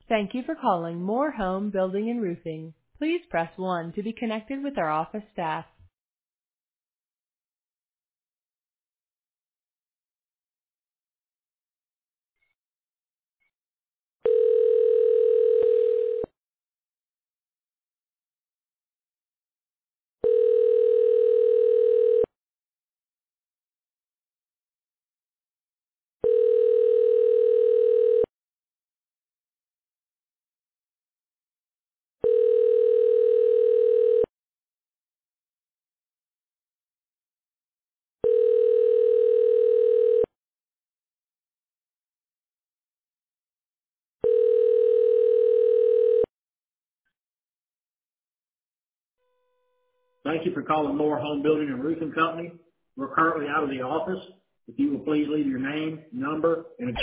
Thank you for calling Moore Home Building and Roofing. Please press 1 to be connected with our office staff. Thank you for calling Moore Home Building and Roofing Company. We're currently out of the office. If you will please leave your name, number, and